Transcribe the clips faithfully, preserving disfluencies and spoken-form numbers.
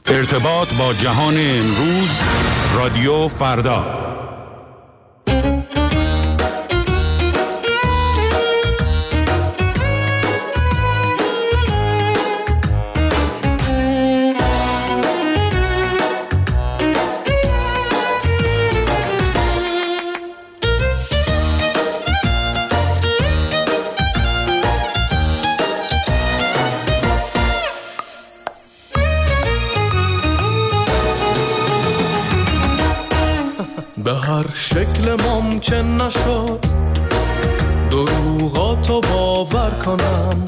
ارتباط با جهان امروز، رادیو فردا. به هر شکل ممکن نشد دروغاتو باور کنم،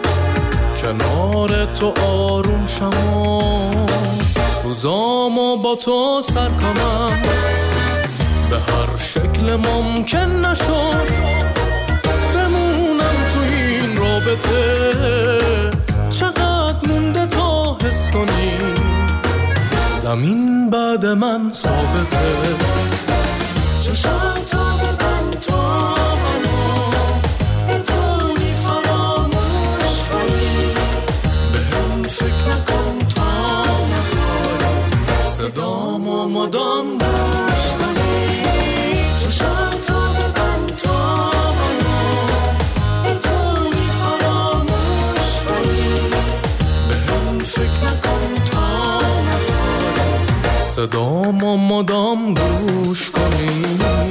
کنار تو آروم شم و روزامو با تو سر کنم. به هر شکل ممکن نشد بمونم تو این رابطه، چقدر مونده تا حس کنی زمین بعد من ثابته. چشاتو ببند تا منو بتونی فراموش کنی، به هم فکر نکن تا نخوای صدامو مدام گوش کنی. چشاتو ببند تا منو بتونی فراموش کنی، به هم فکر نکن تا نخوای صدامو مدام گوش کنی.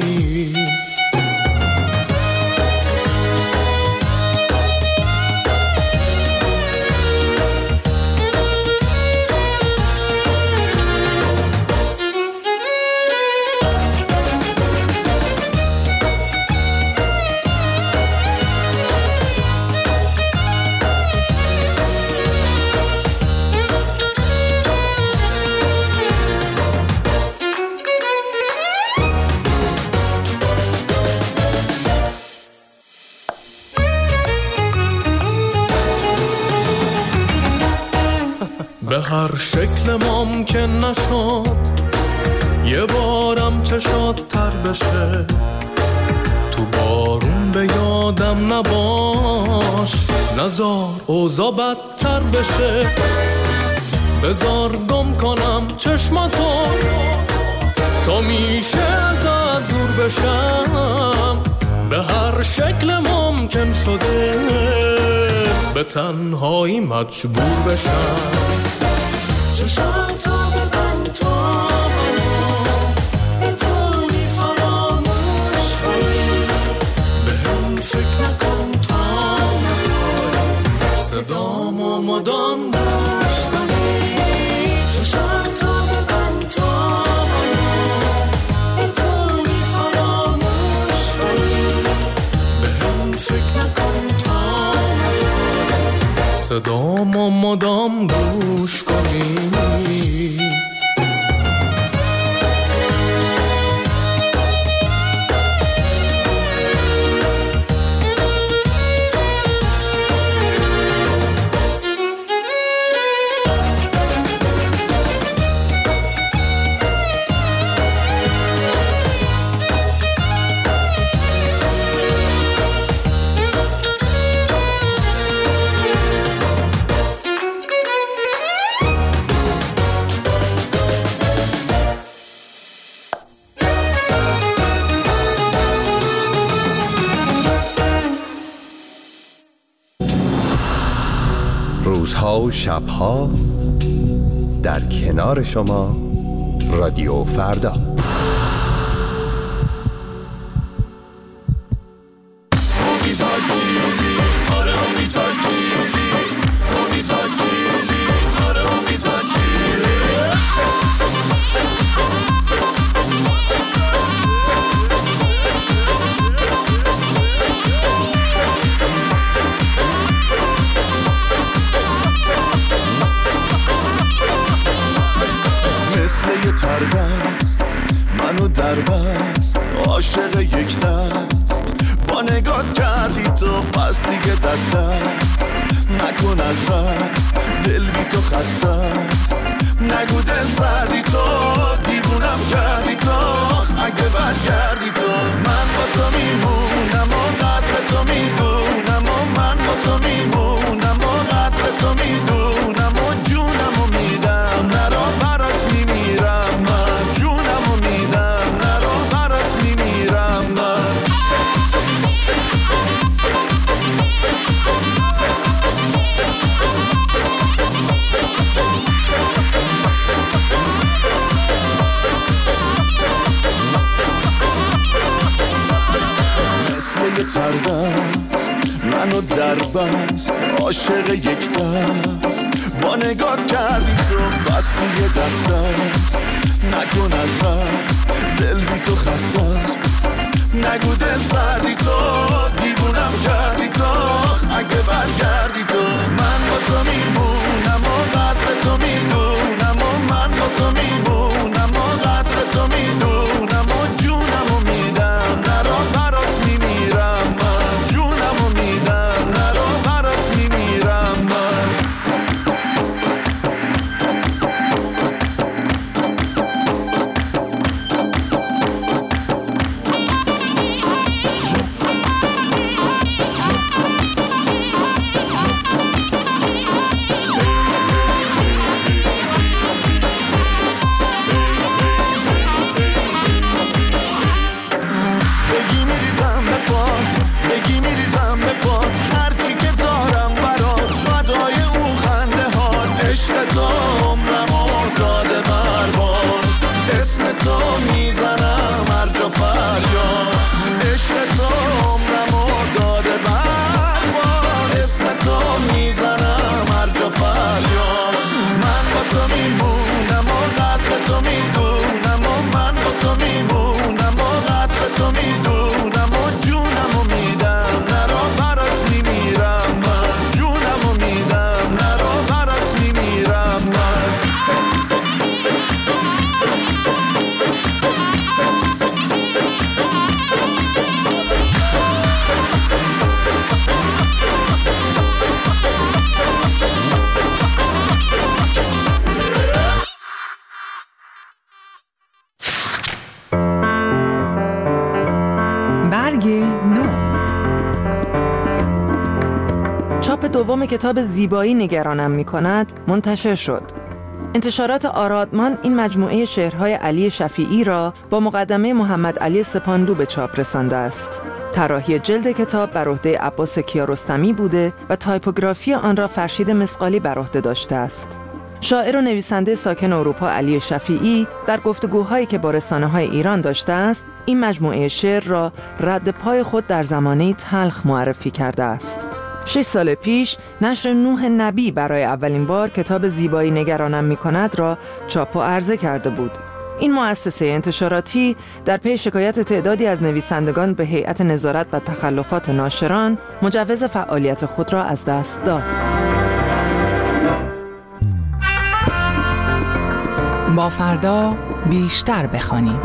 به هر شکل ممکن نشد یه بارم چشات تر بشه، تو بارون به یادم نباش، نزار اوضاع بدتر بشه. بذار گم کنم چشماتو تا میشه ازت دور بشم، به هر شکل ممکن شده به تنهایی مجبور بشم. چشاتو ببند تا منو بتونی فراموش کنی، به هم فکر نکن تا نخوای صدامو مدام گوش کنی. چشاتو ببند تا منو بتونی فراموش کنی، به هم فکر نکن تا نخوای صدامو مدام گوش کنی. روزها و شبها در کنار شما، رادیو فردا. تردست منو در بست، عاشق یک دست با نگات کردی تو، پس دیگه دست است نکن از دست، دل بی تو خسته است، نگو دل سردی تو، دیوونم کردی تو، اگه برگردی تو من با تو میمونم و قدر تو میدونم، و من با تو میمونم و قدر تو میدونم، و جونم و میدم نرو دربست عاشق یک دست با نگات کردی تو بستی یه دست است نکن از دست دل بی تو خسته است نگو دل سردی تو دیوونم کردی تو اگه برگردی تو من با تو میمونم و قدر تو میدونم و من با تو میمونم و قدر تو میدونم و جونم و میدم نرا برات میمیرم من جونم و میدم نرا برات میمیرم من چاپ دوم کتاب زیبایی نگرانم می‌کند منتشر شد. انتشارات آرادمان این مجموعه شعرهای علی شفیعی را با مقدمه محمد علی سپاندو به چاپ رسانده است. طراحی جلد کتاب بر عهده عباس کیارستمی بوده و تایپوگرافی آن را فرشید مسقالی بر عهده داشته است. شاعر و نویسنده ساکن اروپا علی شفیعی در گفتگوهایی که با رسانه‌های ایران داشته است، این مجموعه شعر را رد پای خود در زمانه تلخ معرفی کرده است. شش سال پیش نشر نوح نبی برای اولین بار کتاب زیبایی نگرانم می‌کند را چاپ و عرضه کرده بود. این مؤسسه انتشاراتی در پی شکایت تعدادی از نویسندگان به هیئت نظارت و تخلفات ناشران مجوز فعالیت خود را از دست داد. با فردا بیشتر بخوانیم.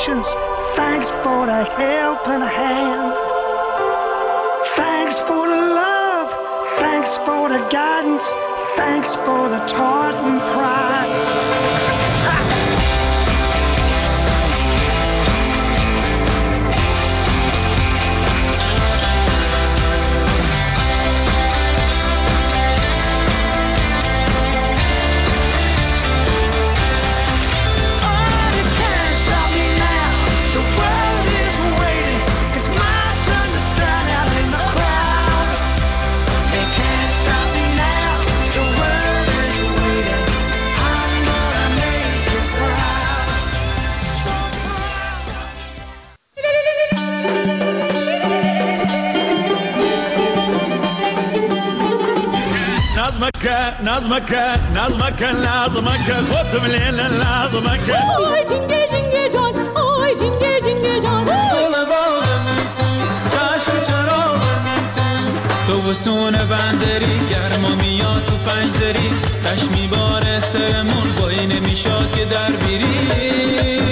patience. Thanks for the helping hand. Thanks for the love. Thanks for the guidance. Thanks for the tartan pride. نظمك نظمك نظمك لازمك خد من لازمك آی جنگه جنگه جان آی جنگه جنگه جان دل باغ میتون چشم چراغ میتون تو وسون بندری گرما میاد تو پنج دری تش میباره سرمون بایی نمیشاد که در بیری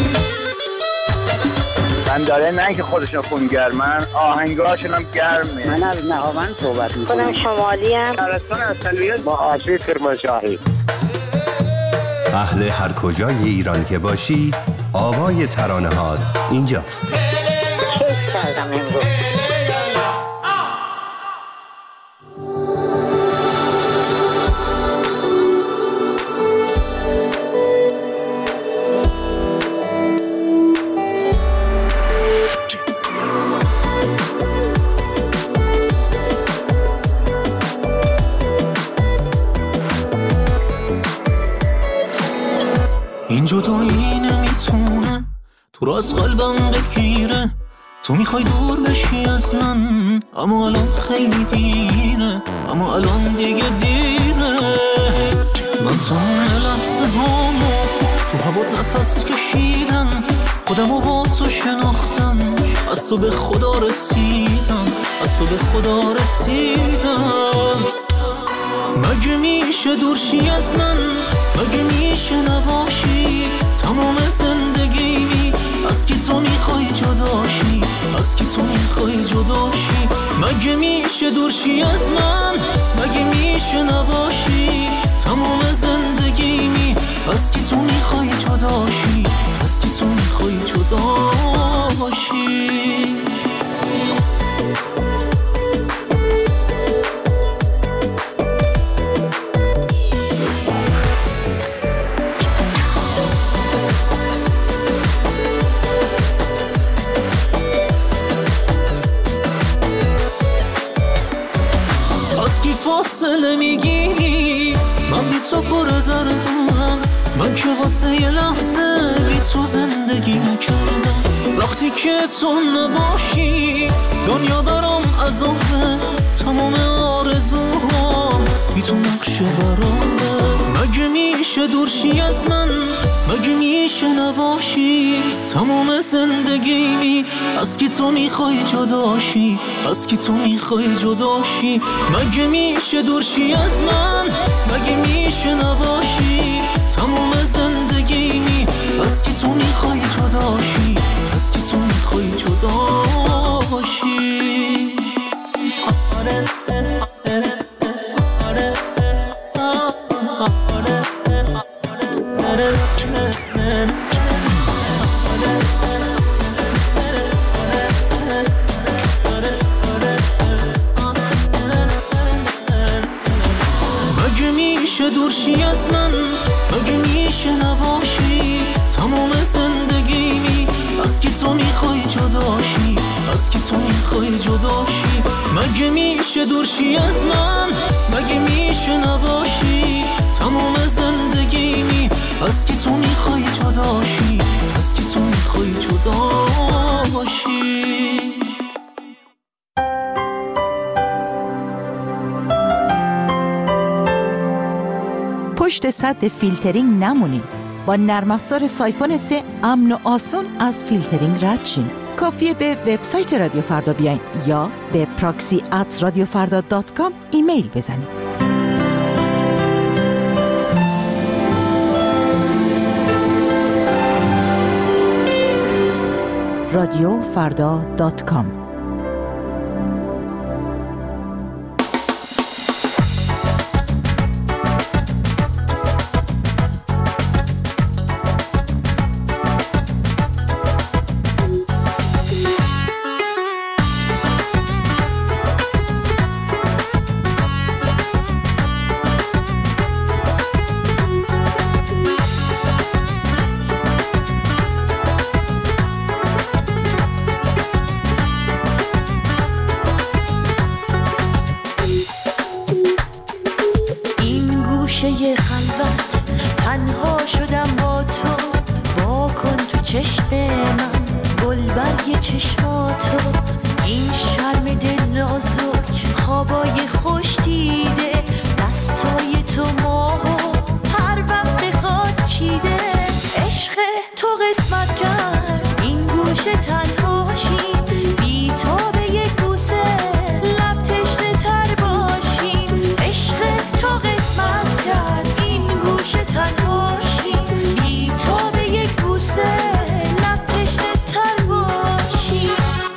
من داره نه که خودشون خونگرمن آهنگاشون هم گرمه. من از نهاوند صحبت میکنم. خودم شمالی ام. شهرستان اصلیت با آسی کرمانشاهی. اهل هر کجای ایران که باشی آوای ترانه هات اینجاست. کیف کردم امروز. این جدایی نمیتونه تو را از قلبم بگیره تو میخوای دور بشی از من اما الان خیلی دیره اما الان دیگه دیره من تمام لحظه هامو تو هوا نفس کشیدم خودمو با تو شناختم از تو به خدا رسیدم از تو به خدا رسیدم مگه میشه دورشی از من مگه میشه نباشی تمام زندگیمی از کی تو میخوای جداشی از کی تو میخوای جداشی مگه میشه دورشی از من مگه میشه نباشی تمام زندگیمی از کی تو میخوای جداشی از کی تو میخوای جداشی فاصله میگیری من بی تو پر دردم من که واسه یه لحظه بی تو زندگی نکردم وقتی که تو نباشی دنیا برام عذابه تمام آرزوهام بی تو نقشه برامه مگه میشه دورشی از من مگه میشه نباشی تمام زندگیمی از کی تو میخوای جداشی از کی تو میخوای جداشی مگه میشه دورشی از من مگه میشه نباشی تمام زندگیمی از کی تو میخوای جداشی از کی تو میخوای جداشی مگه میشه دورشی از من مگه میشه نباشی تمام زندگیمی از کی تو میخوای جداشی از کی تو میخوای جداشی مگه میشه دورشی از من مگه میشه نباشی تمام زندگیمی از کی تو میخوای جداشی از کی تو میخوای جداشی پشت سد فیلترینگ نمونین. با نرم افزار سایفون سه امن و آسون از فیلترینگ رد شین. کافیه به وبسایت رادیو فردا بیاین یا به پراکسی ات رادیو فردا دات کام ایمیل بزنین. رادیو فردا دات کام. گوشه خلوت تنها شدم با تو، با کن تو چشم من گل برگ چشماتو، این شرم دل نازک خوابای خوش دیده، دستای تو ماهو هر وقت بخواد چیده، عشق تو قسمت کرد این گوشه تنهاشی، بی تو به یک بوسه لب تشنه تر باشیم، عشق تو قسمت کرد این گوشه تنهاشی، بی تو به یک بوسه لب تشنه تر باشیم.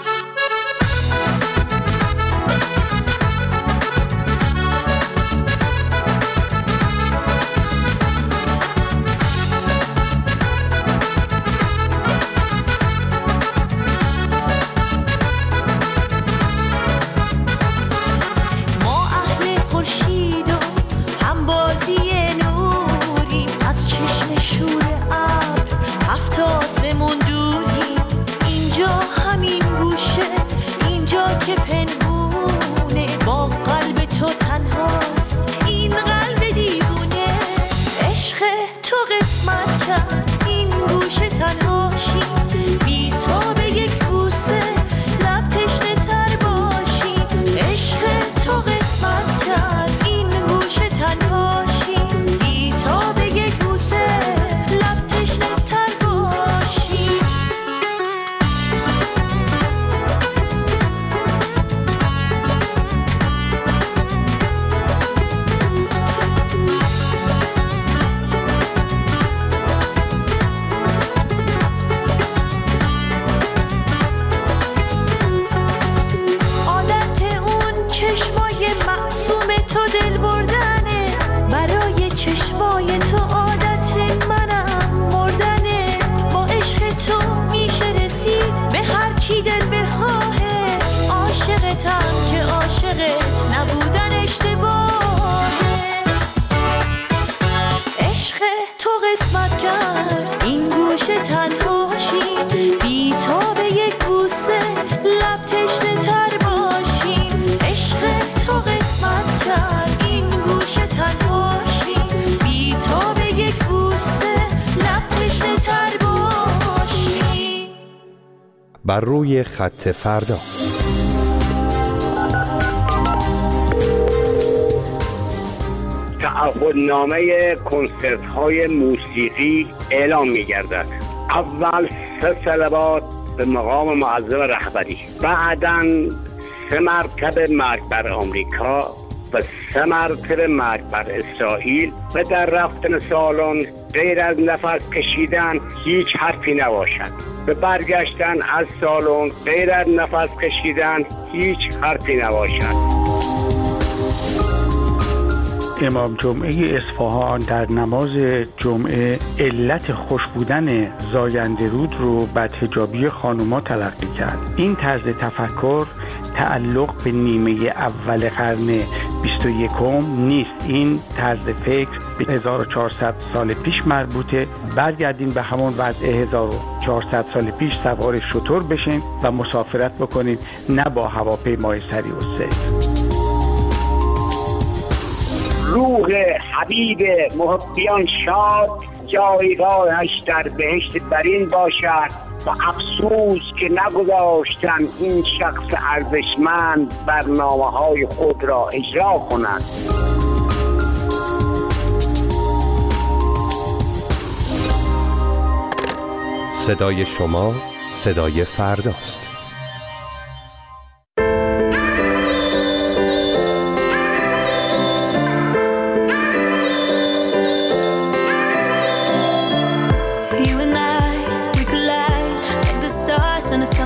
ما اهل خورشید و هم بازی نوریم، از چشم شور ابر هفت آسمون دوریم، اینجا همین گوشه اینجا که پنهونه، با قلب تو تنهاست این قلب دیوونه، عشق تو قسمت کرد این گوشه تنهاشی، بی تو به یک بوسه لب تشنه تر باشی، عشق تو قسمت کرد این گوشه تنهاشی، بی تو به یک بوسه لب تشنه تر باشی. عادت اون چشمای معصوم تو دل بردنه، برای چشمای تو عادت منم مردنه، با عشق تو میشه رسید به هر چی دل بخواهه، عاشقتم که عاشقت نبودن اشتباهه، عشق تو قسمت کرد این گوشه تنهاشی، بی تو به یک بوسه لب تشنه تر باشیم، عشق تو قسمت کرد این گوشه تنهاشی، بی تو به یک بوسه لب تشنه تر باشیم. بر روی خط فردا. تعهدنامه کنسرت های موسیقی اعلام می گردد. اول سه صلوات به مقام معظم رهبری، بعداً سه مرتبه مرگ بر آمریکا و سه مرتبه مرگ بر اسرائیل، و در رفتن سالن غیر از نفس کشیدن هیچ حرفی نباشد، به برگشتن از سالن غیر از نفس کشیدن هیچ حرفی نباشد. امام جمعه اصفهان در نماز جمعه علت خوش بودن زاینده رود رو بدحجابی خانوما تلقی کرد. این طرز تفکر تعلق به نیمه اول قرن بیست و یکم نیست، این طرز فکر به هزار و چهارصد سال پیش مربوطه. برگردین به همون وضع هزار و چهارصد سال پیش، سوار شتر بشین و مسافرت بکنین، نه با هواپیمای سریع و سیف. روح حبیب محبیان شاد، جایگاهش در بهشت برین باشد، و افسوس که نگذاشتن این شخص ارزشمند برنامه‌های خود را اجرا کنند. صدای شما صدای فرداست. You and I, we collide like the stars on the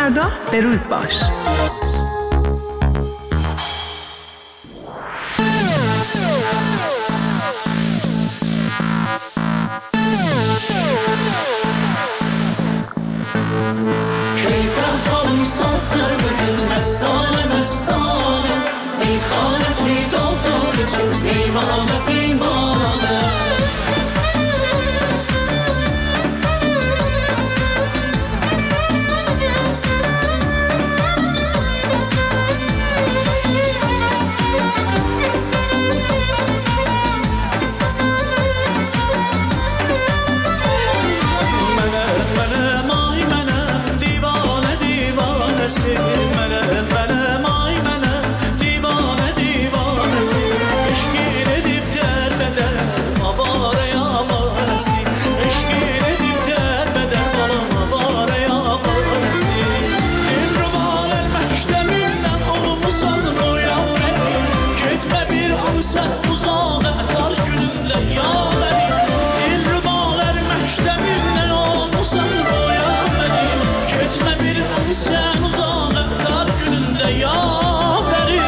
فردا به روز باش. پیمانه پیمانه منه منه مای منه دیوانه دیوانه سی منه منه مای منه دیوانه دیوانه سی اشکیر دیب در بدر مباره آواره سی اشکیر دیب در بدر بالا مباره آواره سی دل رو بالر مکشتمیnden olmuşsan rüyamda gitme bir an sen uzağa dar günümle ya beni dil رو بالر مکشتمیnden olmuşsan rüyamda gitme bir an sen uzağa dar günümle ya beni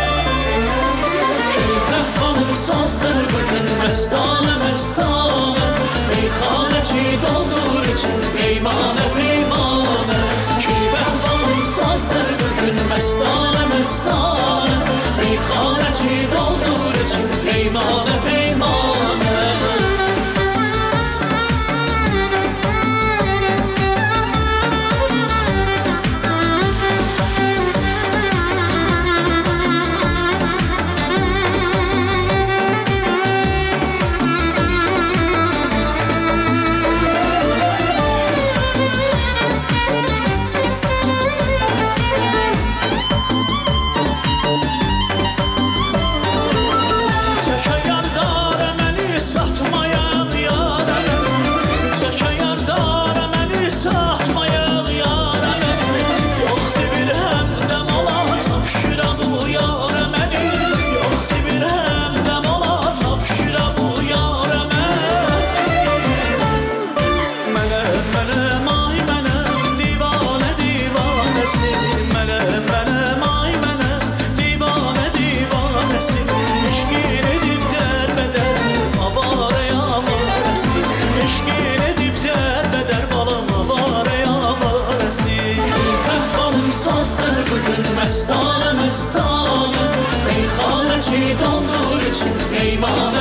keyfe hanım sazdır bugün mestane mestane meyhane çiğ doldur için peymane peymane keyfe hanım sazdır bugün mestane mestane meyhane çiğ doldur için peymane peymane mestane mestane meyhane çiğ doldur için peymane